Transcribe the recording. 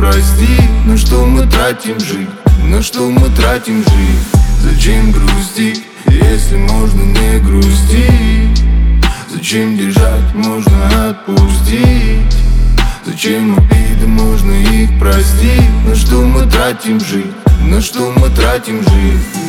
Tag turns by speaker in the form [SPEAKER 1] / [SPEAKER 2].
[SPEAKER 1] простить. На что мы тратим жизнь? На что мы тратим жизнь? Зачем грустить, если можно не грустить? Зачем держать, можно отпустить? Зачем обиды, можно их простить? На что мы тратим жизнь? На что мы тратим жизнь?